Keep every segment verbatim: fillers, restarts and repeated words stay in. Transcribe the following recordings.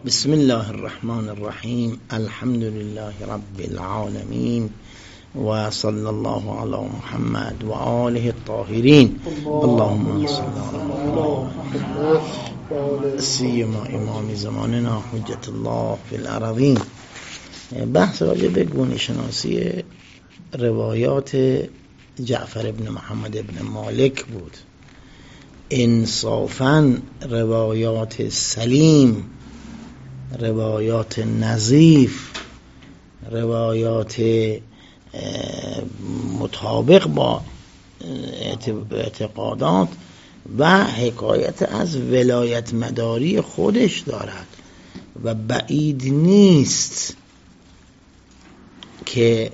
بسم الله الرحمن الرحیم. الحمد لله رب العالمین و صلی الله علی محمد و آله الطاهرین. اللهم صل علی محمد سیما امام زماننا حجت الله فی الارضین. بحث راجع به گونه شناسی روایات جعفر ابن محمد ابن مالک بود. انصافاً روایات سلیم، روایات نظیف، روایات مطابق با اعتقادات و حکایت از ولایت مداری خودش دارد و بعید نیست که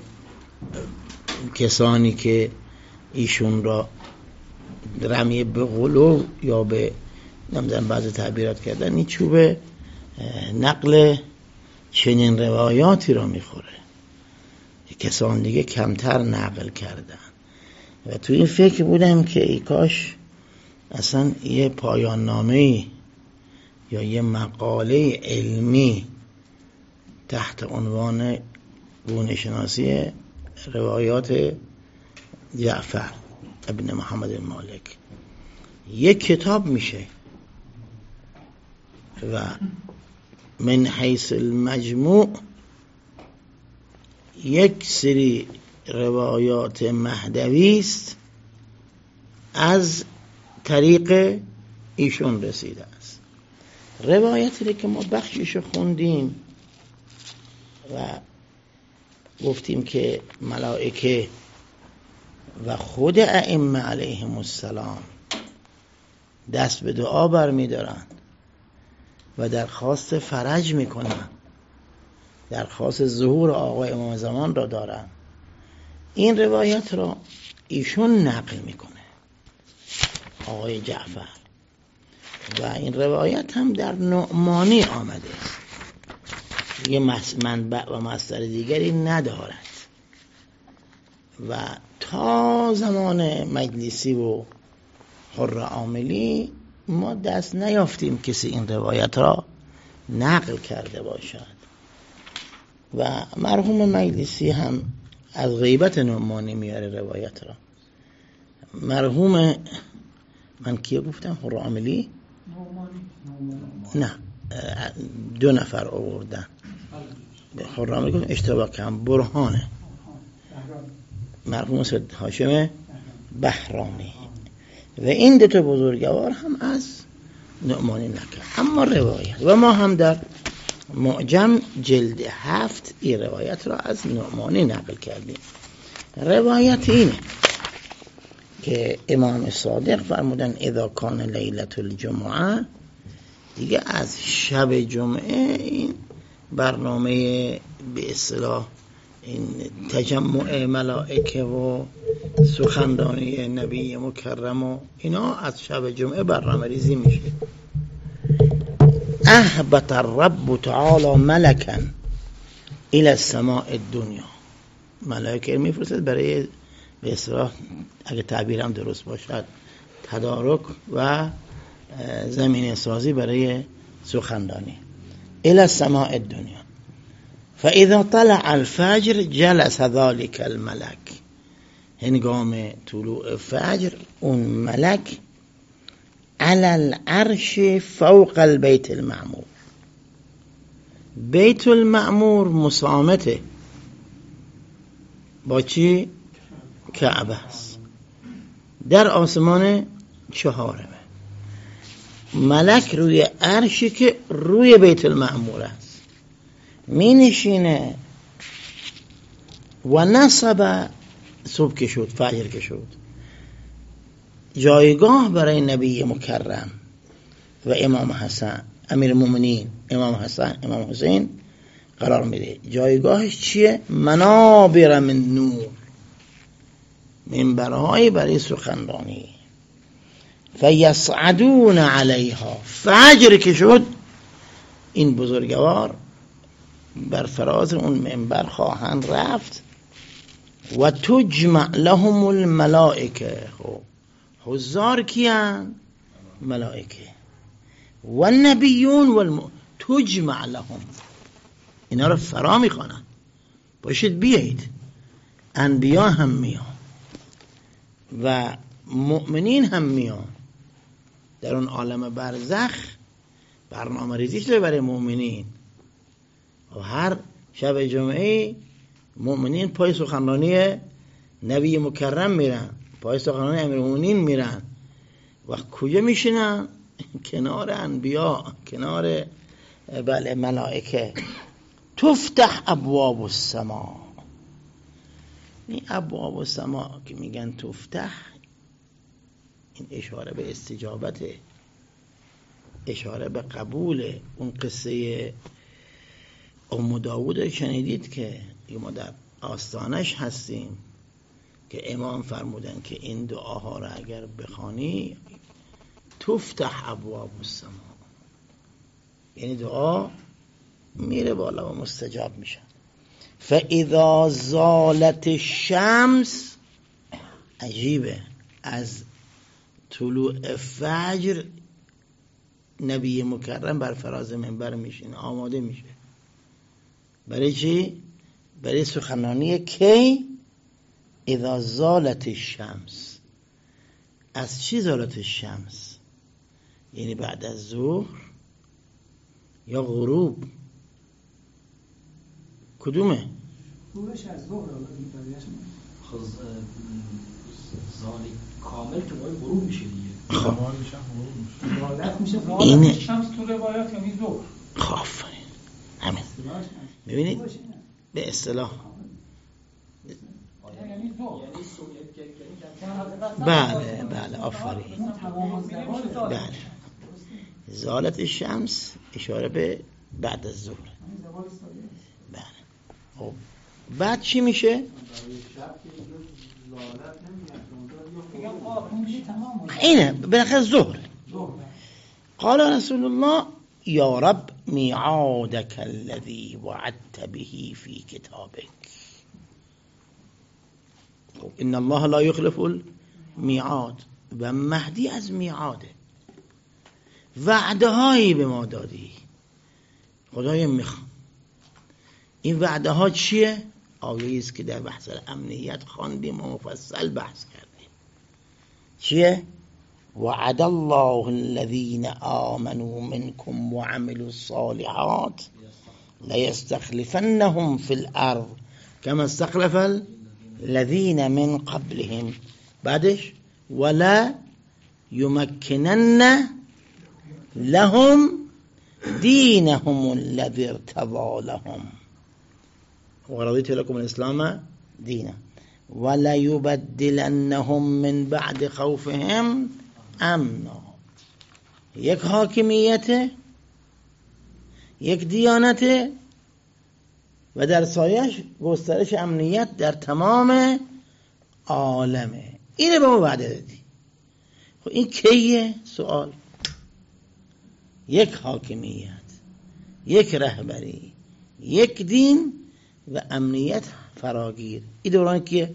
کسانی که ایشون را رمی به غلو یا به نمیدونم بعضی تعبیرات کردن این چوبه نقل چنین روایاتی را میخوره. کسان دیگه کمتر نقل کردن و تو این فکر بودم که ای کاش اصلا یه پایان نامه‌ای یا یه مقاله علمی تحت عنوان گونه شناسی روایات جعفر ابن محمد مالک یک کتاب میشه و من حیث المجموع یک سری روایات مهدوی است از طریق ایشون رسیده است. روایتی که ما بخشش خوندیم و گفتیم که ملائکه و خود ائمه علیهم السلام دست به دعا برمی دارن و درخواست فرج میکنن، درخواست ظهور آقای امام زمان را دارن. این روایت را ایشون نقل میکنه، آقای جعفر، و این روایت هم در نعمانی آمده، یه منبع و مصدر دیگری ندارد و تا زمان مجلسی و حر عاملی ما دست نیافتیم کسی این روایت را نقل کرده باشد و مرحوم مجلسی هم از غیبت نعمانی میاره روایت را. مرحوم من کیه گفتم؟ حر عاملی؟ نه، دو نفر آوردن. حر عاملی گفتم اشتباه کردم، برهانه. مرحوم سید هاشم بهرامی و این دو تا بزرگوار هم از نعمانی نکرد. اما روایت و ما هم در معجم جلد هفت این روایت را از نعمانی نقل کردیم. روایت اینه که امام صادق فرمودن اذا کان لیلة الجمعه، دیگه از شب جمعه این برنامه به اصطلاح این تجمع ملائکه و سخنرانی نبی مکرم و اینا از شب جمعه برنامه ریزی میشه. اهبط الرب تعالی ملکا الى السماء الدنیا، ملائکه میفرستد برای به اصطلاح اگه تعبیرم درست باشد تدارک و زمینه سازی برای سخنرانی. الى السماء الدنیا فاذا طلع الفجر جلس ذلك الملك، هنگام طلوع فجر اون ملک علی العرش فوق البیت المعمور، بیت المعمور مسامته با چی؟ کعبه است، در آسمان چهارمه. ملک روی عرشی که روی بیت المعمور است می نشینه و نصب، صبح که شد، فجر که شد، جایگاه برای نبی مکرم و امام حسن امیر المؤمنین امام حسن امام حسین قرار میده. جایگاهش چیه؟ منابر من نور، منبرهای برای سخنرانی. فیصعدون علیها، فجر که شد این بزرگوار بر فراز اون منبر خواهند رفت و تجمع لهم الملائکه. حضار کیان؟ ملائکه. و النبیون والم... تجمع لهم، اینا رو فرا میخوانن، باشید بیایید. انبیا هم میان و مؤمنین هم میان. در اون عالم برزخ برنامه ریزی شده برای مؤمنین و هر شب جمعه مؤمنین پای سخنرانی نبی مکرم میرن، پای سخنرانی امیرالمومنین میرن و کجا میشینن؟ کنار انبیا، کنار بله ملائکه. تفتح ابواب السما. این ابواب السما که میگن تفتح، این اشاره به استجابته، اشاره به قبول. اون قصه ام داوود شنیدید که ما در آستانش هستیم که امام فرمودن که این دعاها را اگر بخوانی تفتح ابواب السما، یعنی دعا میره بالا و مستجاب میشه. فاذا زالت الشمس، عجیبه، از طلوع فجر نبی مکرم بر فراز منبر میشینه، آماده میشه. برای چی؟ برای سخنرانی کی؟ اذا زالت الشمس. از چی زالت الشمس؟ یعنی بعد از ظهر یا غروب؟ کدومه؟ غروبش از ظهر. خب زالی کامل که باید غروب میشه دیگه. خب زالت میشه اینه شمس تو روایات یعنی ظهر. خب همین ببینید به اصطلاح یعنی ظهر. بله بله آفرین. بله زالت الشمس اشاره به بعد از ظهر. بله. خب بعد چی میشه؟ اینه بالاخره ظهر. قال رسول الله یا رب میعادک الذی وعدت به فی کتابک. خب ان الله لا یخلف المیعاد. و مهدی از میعاده، وعده هایی به ما دادی خدای میخوام. این وعده ها چیه؟ آیه است که در بحث امنیت خواندیم و مفصل بحث کردیم. چیه؟ وعد الله الذين آمنوا منكم وعملوا الصالحات ليستخلفنهم في الأرض كما استخلف الذين من قبلهم. بعدش ولا يمكنن لهم دينهم الذي ارتضى لهم ورضيت لكم الإسلام دينا ولا يبدلنهم من بعد خوفهم امنا. یک حاکمیت، یک دیانت و در سایش گسترش امنیت در تمام عالمه. اینه به ما وعده دادی. خب این کیه؟ سوال. یک حاکمیت، یک رهبری، یک دین و امنیت فراگیر. این دوران کیه؟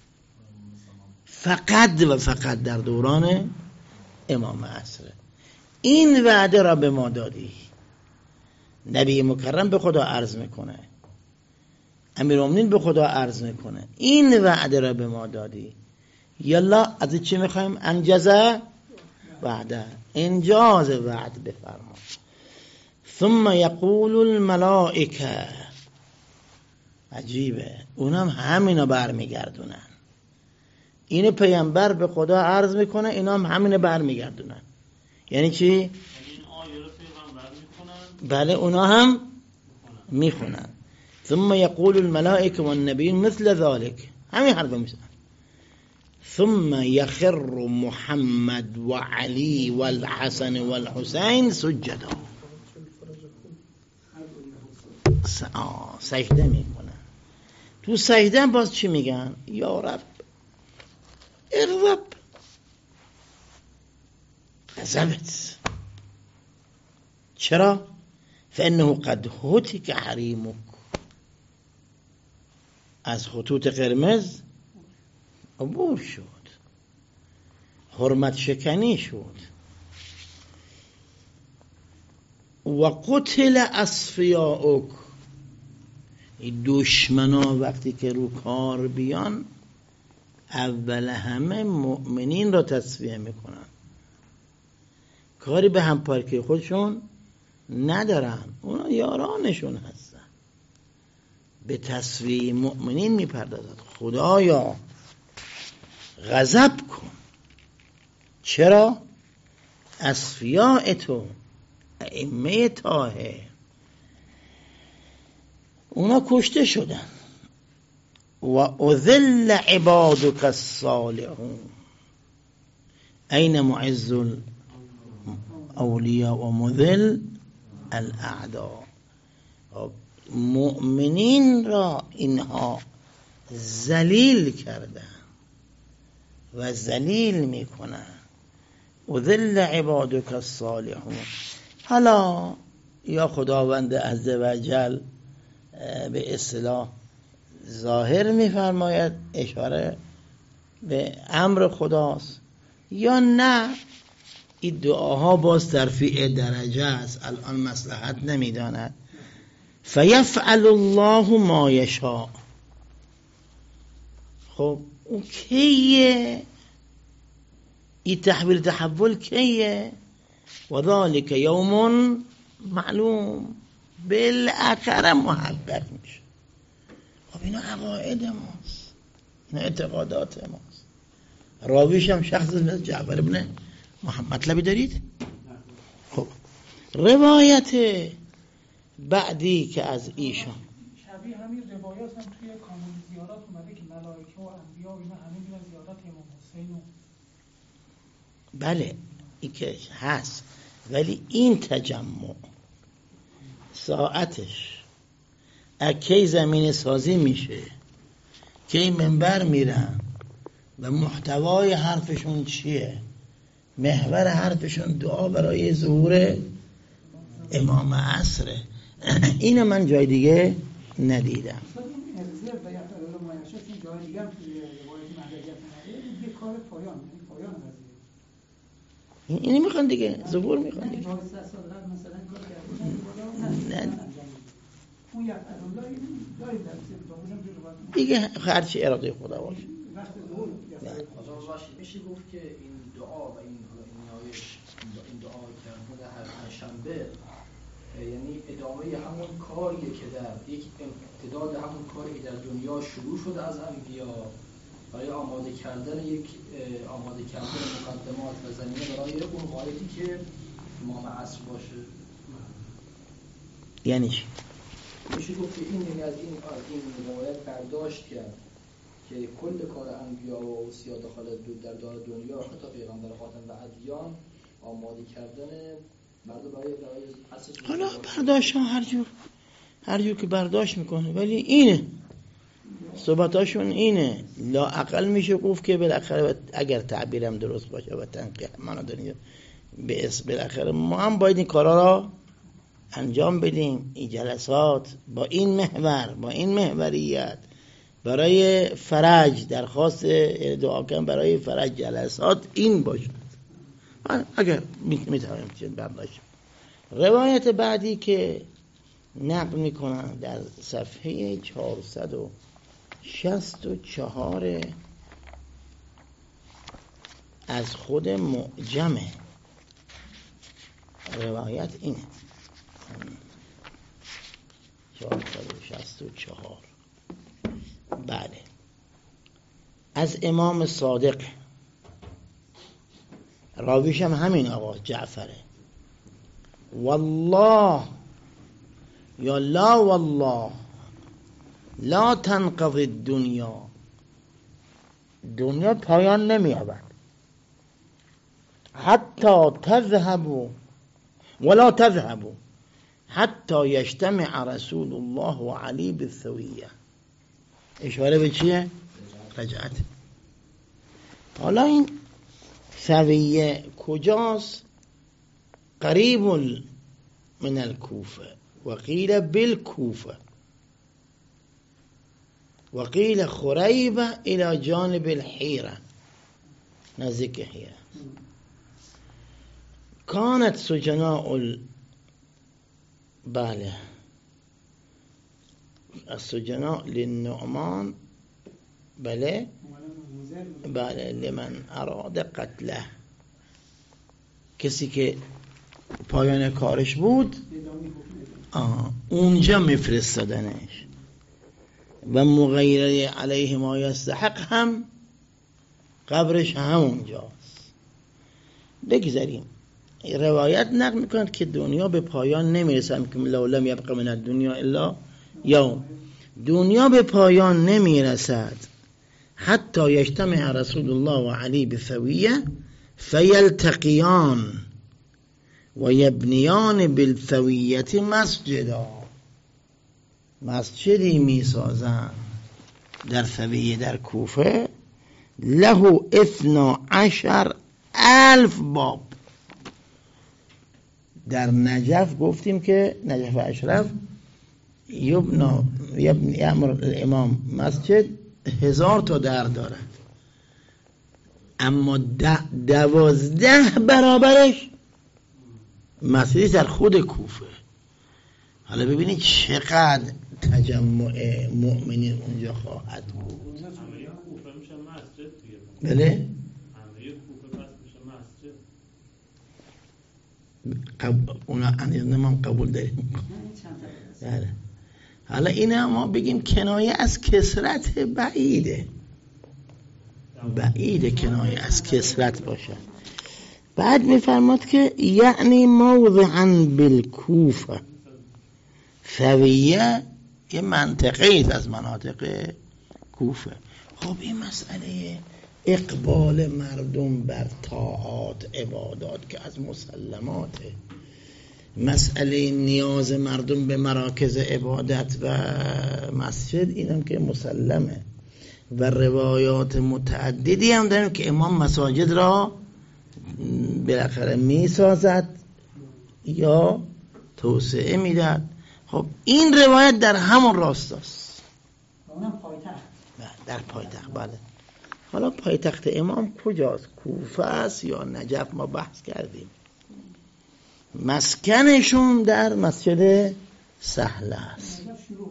فقط و فقط در دوران امام عصر. این وعده را به ما دادی. نبی مکرم به خدا عرض میکنه، امیرالمومنین به خدا عرض میکنه، این وعده را به ما دادی. یلا از چی میخوایم؟ انجزه وعده، انجاز وعد بفرما. ثم یقول الملائکه. عجیبه، اونم همینا برمیگردونن. این پیامبر به خدا عرض میکنه، اینا هم همینه برمیگردونن. یعنی چی؟ بله اونا هم میخونن. ثم یقول الملائکه والنبیون مثل ذلك، همین حرف میزنن. ثم یخر محمد و علی والحسن والحسین سجدا. سجده میکنن. تو سجده باز چی میگن؟ یا رب الرب غضبت. چرا؟ فانه قد هتک حریمک. از خطوط قرمز عبور شد، حرمت شکنی شد. و قتل اصفیاؤک، دشمنا وقتی که رو کار بیان اول همه مؤمنین را تصفیه میکنن، کاری به هم پارکی خودشون ندارن، اونا یارانشون هستن، به تصفیه مؤمنین میپردازد. خدایا غضب کن، چرا؟ اصفیاء تو، ائمه طاهر، اونا کشته شدن. و اذل عبادک الصالحون، این معز الاولیاء و مذل الاعداء. مؤمنین را اینها ذلیل کردن و ذلیل میکنن. اذل عبادک الصالحون. حالا یا خداوند عزوجل به اصطلاح ظاهر میفرماید، اشاره به امر خداست، یا نه این دعاها باز ترفیع درجه است، الان مصلحت نمیداند. فیفعل الله ما یشاء. خب اون کیه؟ این تحویل تحول کیه؟ و ذالک یوم معلوم، بالاخره محقق میشه. خب اینا عقاید ماست، اینا اعتقادات ماست. راویش هم شخص مثل جعفر ابن محمد. مطلبی دارید؟ خب روایت بعدی که از ایشان شبیه همین روایات هم توی کانون زیارات اومده که ملائکه و انبیا و اینا همه میرن زیارت امام حسین. بله این که هست، ولی این تجمع ساعتش اکی زمین سازی میشه، کی منبر میرن و محتوای حرفشون چیه؟ محور حرفشون دعا برای ظهور امام عصره. اینو من جای دیگه ندیدم. جای دیگه هم توی روایت مهدویت نمیده، یه کار پایان، یعنی پایان قضیه. اینی میخوان دیگه، ظهور میخوان دیگه. مثلا کار کردن نه اون یک الله داریم در دیگه هر چی اراده خدا باشه. وقت ظهور میشه گفت که این دعا و این نیایش، این دعا که خود هر شنبه یعنی ادامه همون کاریه که در یک امتداد همون کاری که در دنیا شروع شده از انبیا، برای آماده کردن یک آماده کردن مقدمات و زمینه برای اون غایتی که امام عصر باشه. یعنی چی؟ میشه گفت که این یعنی از این این روایت برداشت کرد که کل کار انبیا و اوصیا داخل در دار دنیا، حتی پیغمبر خاتم و ادیان، آماده کردن مردم برای برای عصر. حالا برداشت ها هر جور هر جور که برداشت میکنه، ولی اینه صحبتاشون اینه. لا اقل میشه گفت که بالاخره اگر تعبیرم درست باشه و تنقیح معنا داریم، به اسم بالاخره ما هم باید این کارا را انجام بدیم. این جلسات با این محور، با این محوریت برای فرج، درخواست دعا کردن برای فرج جلسات این باشه. اگر میتونیم چیز برداشت. روایت بعدی که نقل میکنن در صفحه چهارصد و شصت و چهار از خود معجمه، روایت اینه، چهارصد و شصت و چهار. بله، از امام صادق، راویش هم همین آقا جعفره. والله یا لا والله لا تنقضی الدنیا، دنیا پایان نمی‌یابد، حتی تذهبوا ولا تذهبوا حتی یجتمع رسول الله و علی بالثویه. اشاره به چیه؟ رجعت. حالا این ثویه کجاست؟ قریب من الکوفه و قیل بالکوفه و قیل خریبه الى جانب الحیره، نزدیک حیره. كانت سجناء بله السجناء للنعمان بله بله لمن اراد قتله، کسی که پایان کارش بود آه. اونجا میفرستادنش. و مغیره علیه ما یستحق هم قبرش همونجاست. بگذاریم روایت نقل میکنند که دنیا به پایان نمیرسه، که لو لم یبق من الدنیا الا یوم، دنیا به پایان نمیرسد حتی یجتمع رسول الله و علی بثویه فیلتقیان و یبنیان بالثویت مسجدا، مسجدی میسازن در ثویه در کوفه، له اثنا عشر الف باب. در نجف گفتیم که نجف اشرف یبنا یامر الامام مسجد هزار تا در دارد، اما دوازده برابرش مسجدی در خود کوفه. حالا ببینید چقدر تجمع مؤمنین اونجا خواهد بود. همه کوفه میشه مسجد دیگه. بله؟ همه کوفه پس میشه مسجد. قبول اونا انجام قبول داریم. بله. حالا اینا ما بگیم کنایه از کثرت بعیده. بعیده کنایه از کثرت باشه. بعد میفرماد که یعنی موضعا بالکوفه، ثویه یه منطقه ایست از مناطق کوفه. خب این مسئله اقبال مردم بر طاعات عبادات که از مسلماته، مسئله نیاز مردم به مراکز عبادت و مسجد اینم که مسلمه. و روایات متعددی هم داریم که امام مساجد را بالاخره می سازد یا توسعه میداد. خب این روایت در همون راستاست، اونم پایتخت در پایتخت. بله. حالا پایتخت امام کجاست؟ کوفه است یا نجف؟ ما بحث کردیم. مسکنشون در مسجد سهل است.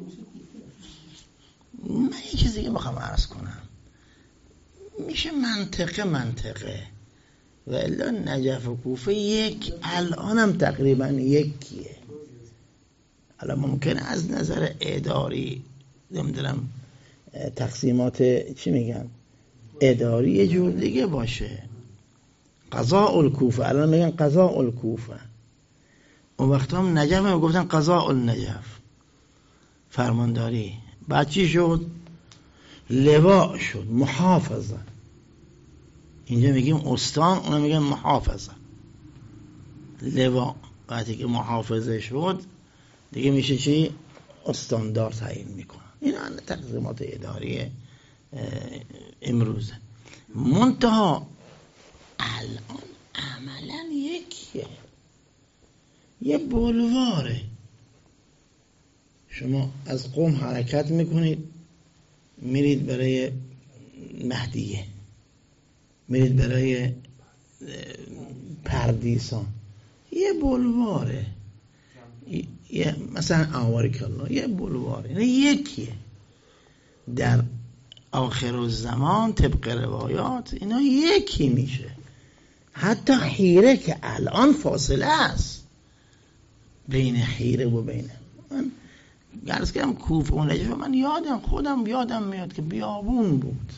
من یه چیزی دیگه میخوام عرض کنم، میشه منطقه منطقه و الا نجف و کوفه یک الانم تقریبا یکیه. حالا ممکنه از نظر اداری نمیدونم تقسیمات چی میگن اداری یه جور دیگه باشه. قضاء الکوفه الان میگن قضاء الکوفه، اون وقت هم نجف هم گفتن قضاء النجف، فرمانداری. بعد چی شد؟ لواء شد، محافظه. اینجا میگیم استان، اونا میگن محافظه. لواء وقتی که محافظه شد دیگه میشه چی؟ استاندار تعیین میکنن. این تقسیمات اداری امروزه. منتها الان عملا یکیه، یه بلواره. شما از قم حرکت میکنید میرید برای مهدیه، میرید برای پردیسان، یه بلواره. یه مثلا آوارکالله یه بلواره، یعنی یکیه. در آخر الزمان طبق روایات اینا یکی میشه. حتی حیره که الان فاصله است بین حیره و بین من گرز کردم کوفه و نجف، من یادم خودم یادم میاد که بیابون بود.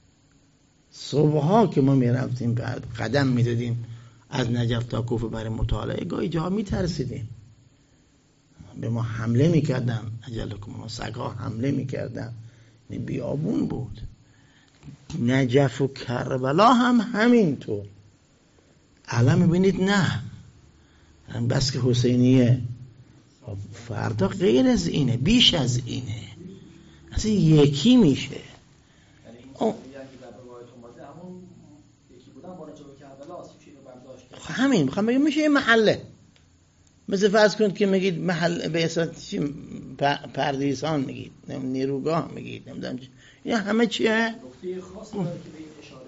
صبحها که ما میرفتیم قدم میدادیم از نجف تا کوفه برای مطالعه، گاهی جاها میترسیدیم به ما حمله میکردن، اجلکم ما سگها حمله میکردن. بیابون بود. نجف و کربلا هم همینطور. الان میبینید نه، بس که حسینیه فردا غیر از اینه، بیش از اینه، اصلا یکی میشه. همین میخوام بگم میشه یه محله. مثل فرض کنید که میگید محل به اساس چی پردیسان میگید، نیروگاه میگید، نمیدونم چی، این همه چیه؟ نکته خاصی داره که به این اشاره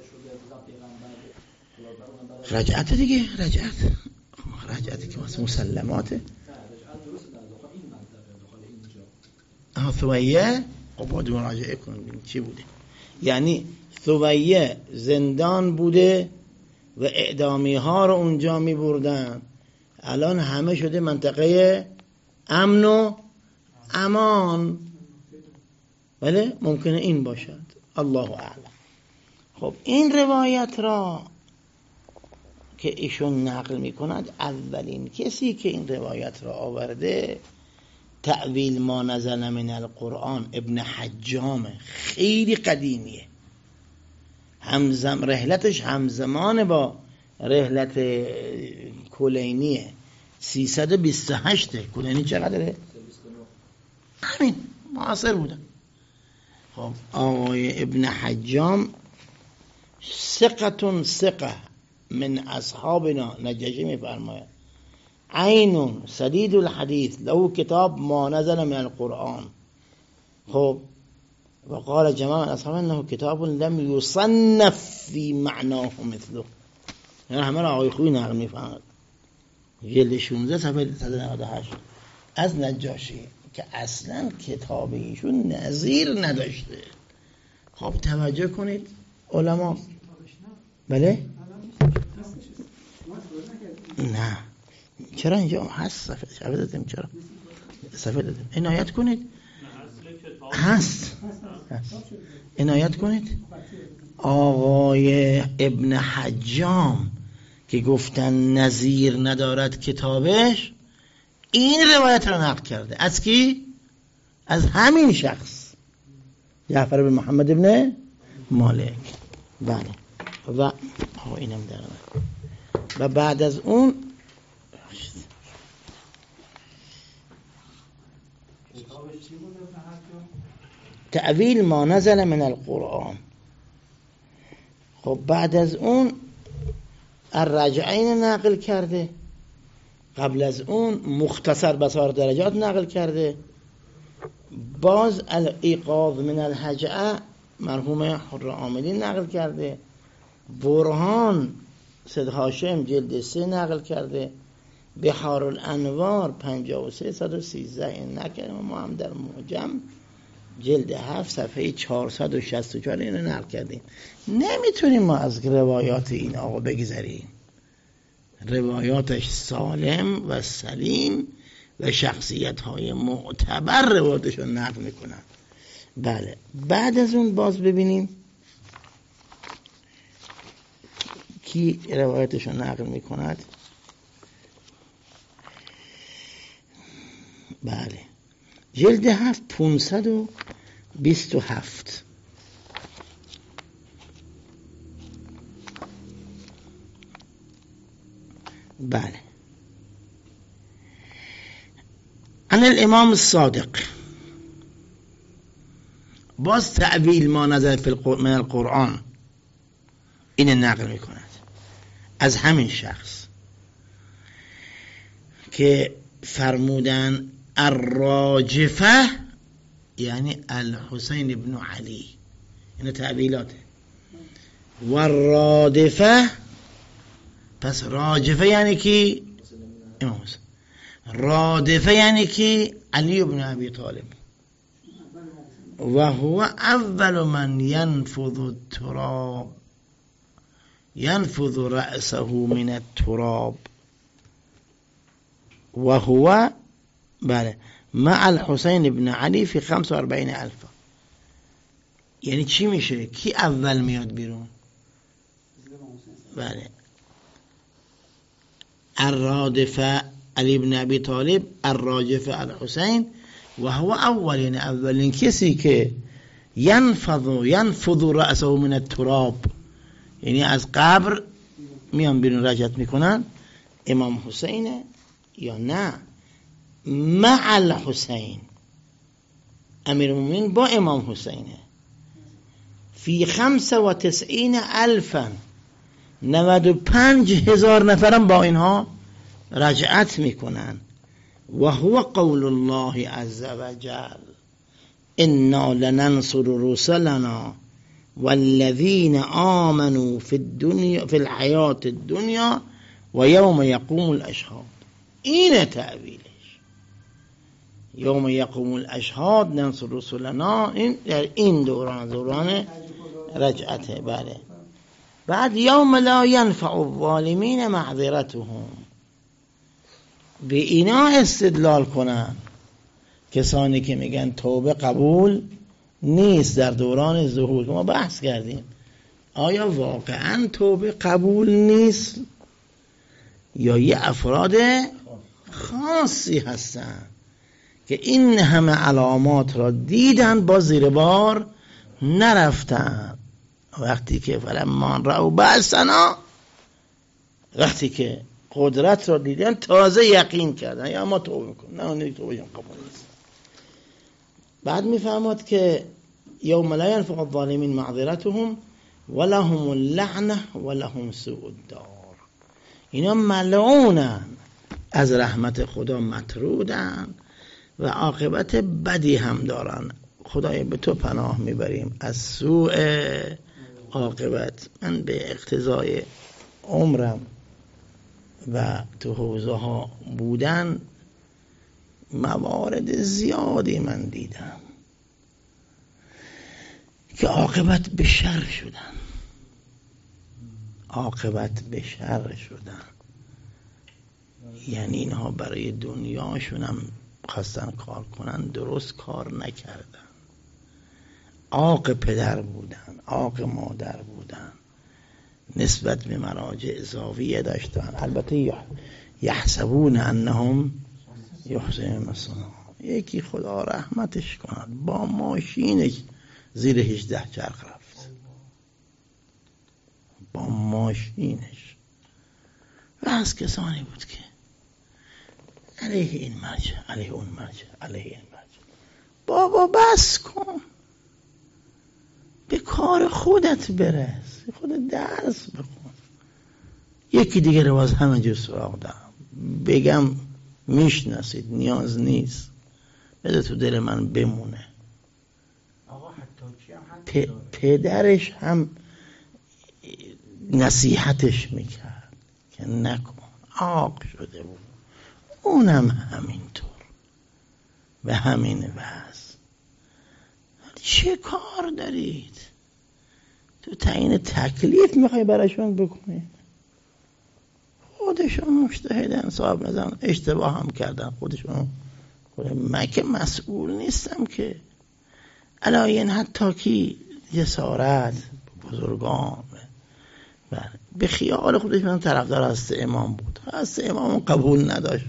شده پیغمبر رجعت دیگه، رجعت رجعتی که واسه مسلماته. ثویه باید مراجعه کنیم چی بوده. یعنی ثویه زندان بوده و اعدامی ها رو اونجا می بردن، الان همه شده منطقه امن و امان. بله ممکنه این باشد، الله اعلم. خب این روایت را که ایشون نقل می کند، اولین کسی که این روایت را آورده تأویل ما نزل من القرآن ابن حجام، خیلی قدیمیه، همزم رحلتش همزمان با رحلت کلینیه، سیصد و بیست و هشت. کلینی چقدره؟ همین معاصر بودن. خب آقای ابن حجام ثقتون ثقه من اصحابنا، نجاشی میفرماید عین سدید الحدیث له کتاب ما نزل من القرآن. خب وقال جماعه من اصحاب انه کتاب لم يصنف فی معناه مثله. یعنی همه را آقای خوبی نقل میفرماید، جلد شانزده صفحه صد و نود و هشت از نجاشی که اصلا کتاب ایشون نظیر نداشته. خب توجه کنید علما. بله نه چرا اینجا هست صفحه صفحه دادیم، چرا صفحه دادیم، عنایت کنید هست هست عنایت کنید. آقای ابن حجام که گفتن نظیر ندارد کتابش، این روایت را نقل کرده از کی؟ از همین شخص، جعفر بن محمد ابن مالک. بله و آقا اینم در و بعد از اون تأویل ما نزل من القرآن. خب بعد از اون الرجعین نقل کرده، قبل از اون مختصر بصار درجات نقل کرده، باز الایقاظ من الهجعه مرحوم حر عاملی نقل کرده، برهان سید هاشم جلد سه نقل کرده، بحار الانوار پنجاه و سه صد و سیزده این نکرده، ما هم در معجم جلد هفت صفحه چهارصد و شصت و چهار اینو نقل کردیم. نمیتونیم ما از روایات این آقا بگذاریم، روایاتش سالم و سلیم و شخصیت های معتبر روایاتشون نقل میکنن. بله بعد از اون باز ببینیم کی روایتشون نقل میکند. بله جلد هفت پونصد و بیست و هفت. بله عن الامام الصادق، باز تأویل ما نزل فی من القرآن این نقل میکند از همین شخص که فرمودن الراجفه یعنی الحسین ابن علی، این تأویلاته، و الرادفه، پس راجفه یعنی کی؟ امام حسین. رادفه یعنی کی؟ علی ابن ابی طالب. و هو اول من ينفض التراب ينفض رأسه من التراب و هو بله مع الحسین ابن علی فی خمس و اربعین الفا. یعنی چی میشه؟ کی اول میاد بیرون؟ بله الرادفه علی ابن ابی طالب، الراجفه الحسین، و هو اول یعنی اولین کسی که ینفض ینفض رأسه من التراب، یعنی از قبر میان بیرون رجعت میکنن، امام حسینه یا نه مع الحسین، امیر المؤمنین با امام حسینه، فی خمس و تسعین الفا، نود و پنج هزار نفرم با اینها رجعت میکنن. و هو قول الله عز وجل انا لننصر رسلنا والذین آمنوا فی الدنیا فی الحیات الدنیا و یوم یقوم الاشهاد. این تأویلش، یوم یقوم الاشهاد ننصر رسولنا، این در این دوران دوران رجعته. بله. بعد یوم لا ینفع الظالمین معذرتهم، به اینا استدلال کنن کسانی که میگن توبه قبول نیست در دوران ظهور. ما بحث کردیم آیا واقعا توبه قبول نیست یا یه افراد خاصی هستن که این همه علامات را دیدن با زیر بار نرفتن. وقتی که فلما رأوا بأسنا، وقتی که قدرت را دیدن تازه یقین کردن یا ما توبه میکنیم، نه اون توبه قبول نیست. بعد میفهمد که یوم لا ینفع الظالمین معذرتهم ولهم اللعنه ولهم سوء الدار، اینا ملعونن، از رحمت خدا مطرودن و عاقبت بدی هم دارن. خدای به تو پناه میبریم از سوء عاقبت. من به اقتضای عمرم و تو حوزه ها بودن موارد زیادی من دیدم که عاقبت به شر شدن، عاقبت به شر شدن. یعنی اینها برای دنیاشون هم خواستن کار کنن، درست کار نکردن. عاق پدر بودن، عاق مادر بودن، نسبت به مراجع زاویه داشتن. البته یحسبون انهم یحسنون صنعا، یکی خدا رحمتش کند با ماشینش زیر هجده چرخ رفت، با ماشینش. و از کسانی بود که علیه این مرجع، علیه اون مرجع، علیه این مرجع. بابا بس کن، به کار خودت برس، خودت درس بخون. یکی دیگه رو باز همه جو سراغ دارم بگم میشناسید، نیاز نیست، بده تو دل من بمونه. آقا حتی پ... پدرش هم نصیحتش میکرد که نکن، عاق شده بود، اونم همینطور به همین وضع. چه کار دارید؟ تو تعیین تکلیف میخوای براشون بکنید؟ خودشون مجتهدن، صاحب نظرن، اشتباه هم کردن خودشون. من که مسئول نیستم که. علاین حتی کی جسارت بزرگان به خیال خودش من طرفدار هست امام بود، هست امام قبول نداشت.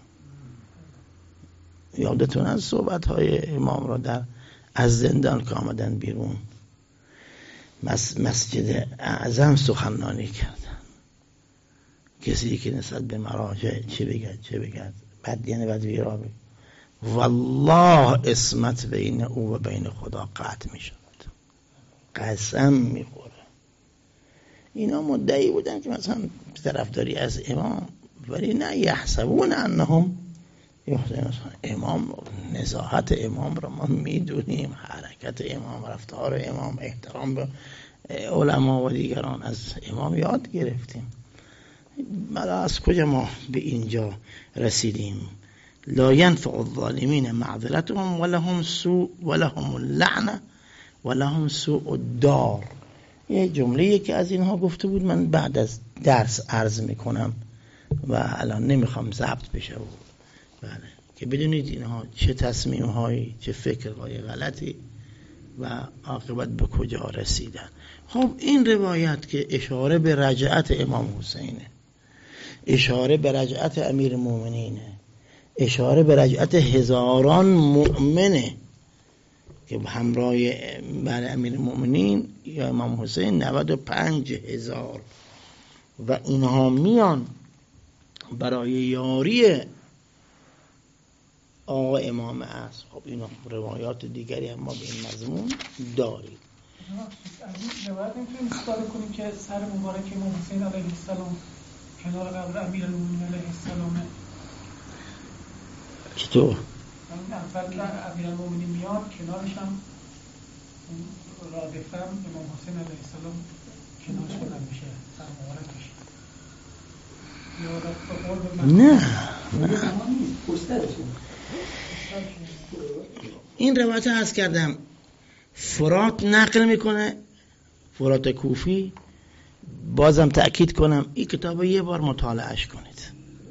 یادتون از صحبت های امام را در از زندان که آمدن بیرون مس مسجد اعظم سخنرانی کردن. کسی که نسبت به مراجع چه بگد چه بگد بعد یعنی بعد ویرا بگد، والله اسمت بین او و بین خدا قطع می شود، قسم می خوره. اینا مدعی بودن که مثلا طرفداری از امام، ولی نه، یحسبون انهم امام، نزاهت امام را ما میدونیم، حرکت امام، رفتار امام، احترام به علما و دیگران از امام یاد گرفتیم. بلا از کجا ما به اینجا رسیدیم؟ لا ینفع الظالمین معذرتهم ولهم سوء ولهم اللعنه ولهم سوء الدار. یه جمله که از اینها گفته بود، من بعد از درس عرض میکنم و الان نمیخوام ضبط بشه بود. بله، که بدونید اینها چه تصمیم هایی، چه فکرهای غلطی و عاقبت به کجا رسیدن. خب این روایت که اشاره به رجعت امام حسینه، اشاره به رجعت امیر المؤمنینه، اشاره به رجعت هزاران مؤمنه که همراه بر امیر المؤمنین یا امام حسین نود و پنج هزار و اینها میان برای یاری آقا امام عصر. خب اینا روایات دیگری هم ما به این مضمون داریم. از این روایت میتونیم استفاده کنیم که سر مبارک امام حسین علیه السلام کنار قبر امیر المؤمنین علیه السلام. چطور؟ اول که امیر المؤمنین میاد کنارش هم رادفه امام حسین علیه السلام کنارش بلند میشه، سر مبارکش. نه نه این روایت هست کردم فرات نقل میکنه، فرات کوفی. بازم تأکید کنم این کتاب یه بار مطالعهش کنید،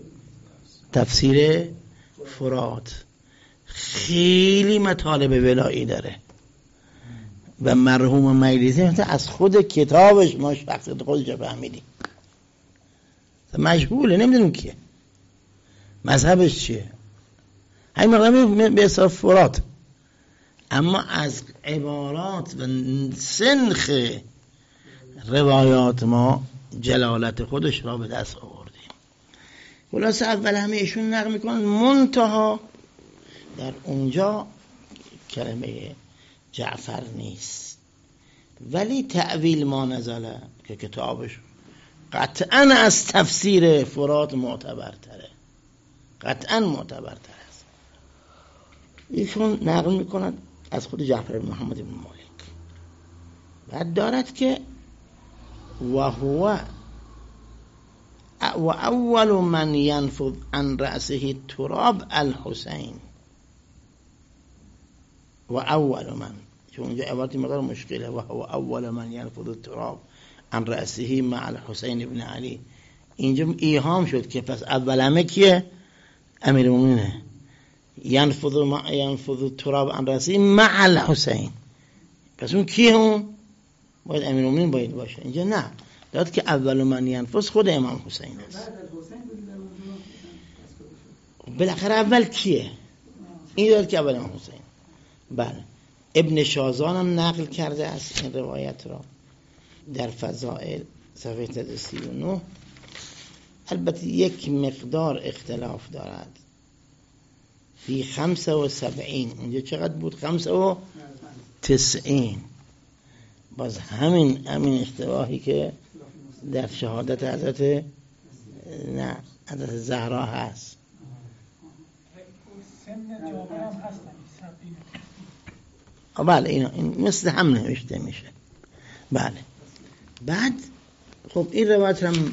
تفسیر فرات خیلی مطالب ولایی داره و مرحوم مجلسی از خود کتابش ما شخصیت خودش رو فهمیدیم، مجهوله، نمیدونیم کیه، مذهبش چیه، همین مقدم به حساب فرات، اما از عبارات و سنخ روایات ما جلالت خودش را به دست آوردیم. خلاصه اول همه ایشون نقل میکنن، منتها در اونجا کلمه جعفر نیست، ولی تأویل ما نزله که کتابش قطعا از تفسیر فرات معتبرتره، قطعا معتبرتر است. ایشون نقل میکنن از خود جعفر بن محمد بن مالک، بعد دارد که و هو و اول من ينفض عن رأسه التراب الحسین، و اول من، چون اونجا عبارتی مقدار مشکله، و هو اول من ينفض التراب عن رأسه مع الحسین ابن علی، اینجا ایهام شد که پس اول همه کیه؟ امیر المؤمنین. ينفض ما ينفض التراب عن رأسه مع الحسین، پس اون کیه؟ اون باید امیر المؤمنین باید باشه. اینجا نه، داد که اول من ينفض خود امام حسین است. بالاخره اول کیه؟ این داد که اول امام حسین. بله، ابن شازان هم نقل کرده است این روایت را در فضائل صفحه صد و سی و نه. البته یک مقدار اختلاف دارد، فی خمسه و سبعین، اونجا چقدر بود؟ خمسه و تسعین. باز همین همین اشتباهی که در شهادت حضرت نه حضرت زهرا هست. سن جابر هم هستن سبعین. بله، اینا این مثل هم نوشته میشه. بله. بعد خب این روایت هم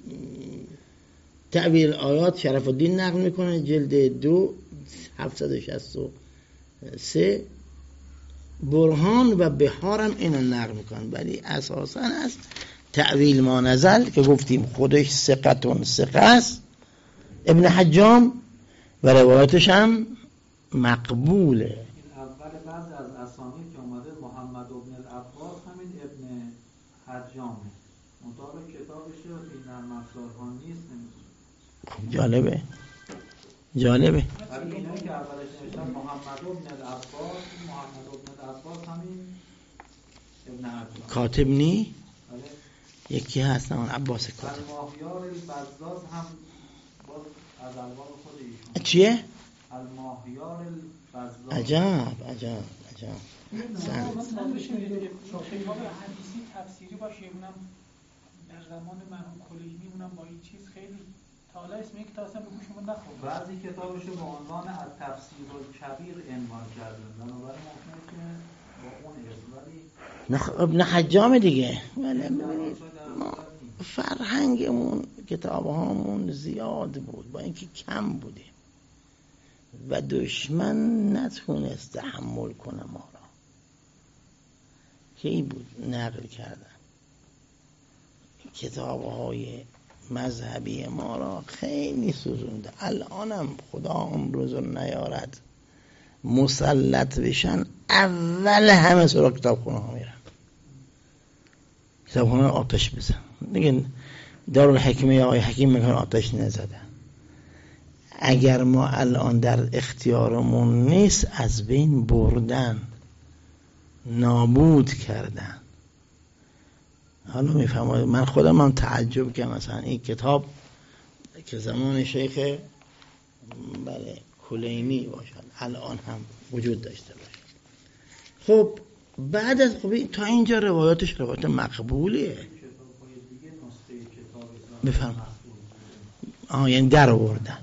تعبیر آیات شرف الدین نقل میکنه، جلد دو هفتصد و شصت و سه. برهان و بهار هم اینو نقل میکنن، ولی اساسا از تعویل ما نزل که گفتیم خودش ثقتون ثقه است ابن حجام و روایتش هم مقبوله. اول بعض از اسامی که اومده محمد ابن العباس همین ابن حجامه، مطابق کتابش این نرم افزارها نیست. خب جالبه جالبه ولی اینایی که اولش نوشتن محمد ابن العباس، محمد ابن العباس همین ابن حجام کاتب نی؟ بله. یکی هست اون عباس کاتب. الماهیار البزاز هم باز از الوان خود ایشون. چیه؟ الماهیار البزاز. عجب عجب عجب. مثلا کتاب حدیثی تفسیری باشه، اونم در زمان مرحوم کلینی، اونم با این چیز خیلی تا حالا اسم یک کتاب اصلا به گوشمون نخورد. بعضی کتابشو به عنوان التفسیر الکبیر عنوان کردن، بنابراین ممکنه که با اون اسم، ولی نه ابن حجام دیگه. ولی ما فرهنگمون کتابهامون زیاد بود با اینکه کم بودیم و دشمن نتونست تحمل کنه ما را. کی بود نقل کردن کتابهای مذهبی ما را خیلی سوزونده. الانم خدا عمرو نیارد مسلط بشن، اول همه سراغ کتابخونه ها میرن، کتابخونه آتش بزن. دیگه دارالحکمه یا آقای حکیم میگن آتش نزدن. اگر ما الان در اختیارمون نیست از بین بردن، نابود کردن. حالا میفهمم، من خودم هم تعجب کردم مثلا این کتاب که زمان شیخ بله کلینی باشد الان هم وجود داشته باشه. خب بعد از خب تا اینجا روایاتش روایات مقبولیه. بفهم. آه یعنی در آوردن.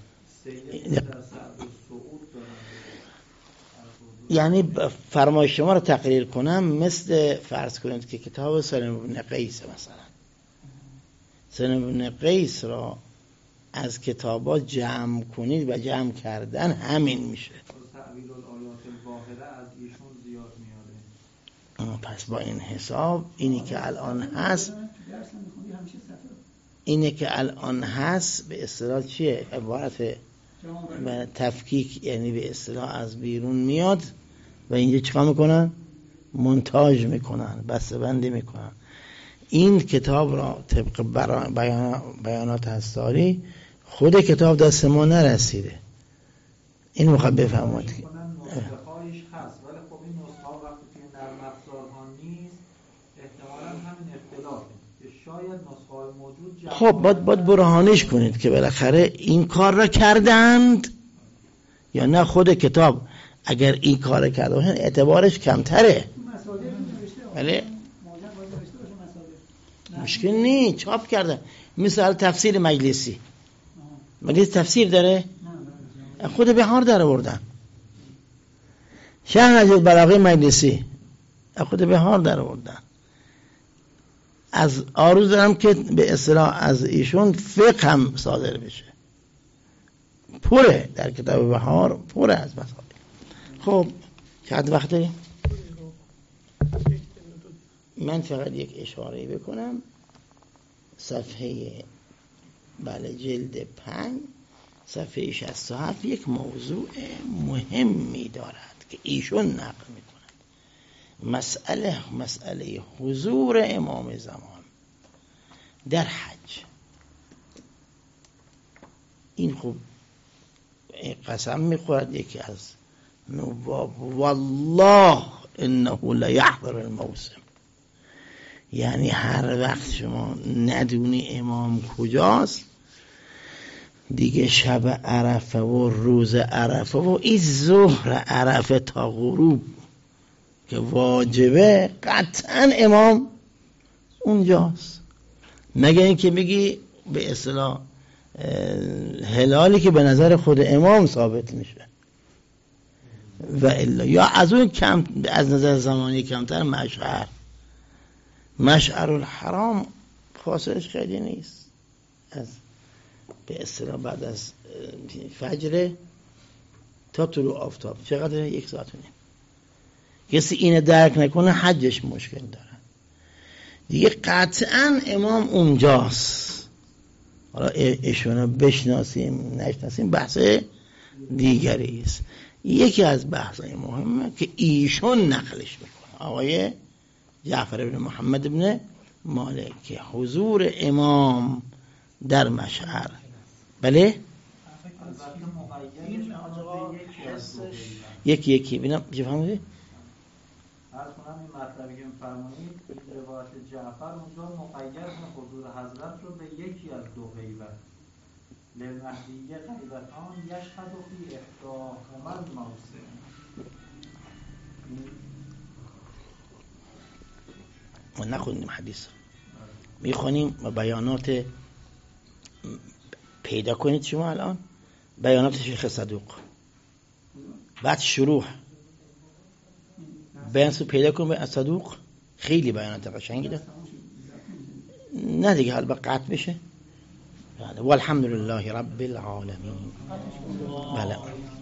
یعنی فرمایش شما رو تقریر کنم، مثل فرض کنید که کتاب سالم بن قیس مثلا، سالم بن قیس را از کتابات جمع کنید و جمع کردن همین میشه. تعبیر الآیات الباهره از ایشون زیاد میاره. پس با این حساب اینی که الان هست اینی که الان هست به اصطلاح چیه؟ عبارت و تفکیک، یعنی به اصطلاح از بیرون میاد و اینجا چیکار میکنن؟ مونتاژ میکنن، بسته‌بندی میکنن. این کتاب را طبق بیانات هستاری خود کتاب دست ما نرسیده. این میخواد بفهمید که نسخه هایش هست، ولی خب این نسخه ها وقتی توی نرم افزارها نیست احتمالاً همین اختلافه که شاید نسخه های موجود. خب باید باید برهانش کنید که بالاخره این کار را کردند یا نه خود کتاب اگر این کار را کرده باشن اعتبارش کمتره. بله مشکل نیست، چاپ کردن. مثال تفسیر مجلسی، مجلس تفسیر داره، خود بهار در آوردن. شرح نهج البلاغه مجلسی خود بهار در آوردن. از آرزو دارم که به اصطلاح از ایشون فقه هم صادر بشه، پره در کتاب بهار، پره از مسائل. خب چقدر وقت داریم؟ من فقط یک اشاره بکنم. صفحه بله جلد پنج صفحه شصت و هفت یک موضوع مهمی دارد که ایشون نقل میکند. مسئله مسئله حضور امام زمان در حج. این خوب قسم میخورد یکی از نواب، والله انه لیحضر الموسم، یعنی هر وقت شما ندونی امام کجاست دیگه، شب عرفه و روز عرفه و این ظهر عرفه تا غروب که واجبه قطعا امام اونجاست. مگه اینکه بگی به اصطلاح هلالی که به نظر خود امام ثابت میشه و الا یا از اون کم از نظر زمانی کمتر مشعر مشعر الحرام فاصلش خیلی نیست، از به اصطلاح بعد از فجر تا طلوع آفتاب چقدر؟ یک ساعت و نیم. کسی اینو درک نکنه حجش مشکل داره دیگه. قطعا امام اونجاست. حالا ایشونو بشناسیم نشناسیم بحث دیگری است. یکی از بحثای مهمه که ایشون نقلش میکنه، آقای جعفر بن محمد بن مالک، که حضور امام در مشعر. بله یکی یکی ببینم چه فهمیدی؟ عرض کنم این مطلبی که می‌فرمایید این روایت جعفر اونجا مقید حضور حضرت رو به یکی از دو غیبت، للمهدیه غیبتان یشهد فی احداهما الموسم. ما نخوندیم حدیث، میخونیم و بیانات پیدا کنید شما الان بیانات شیخ صدوق، بعد شروع بیانات پیدا کنید به صدوق، خیلی بیانات قشنگی داره. نه دیگه حالا قطع بشه. والحمد لله رب العالمین. بله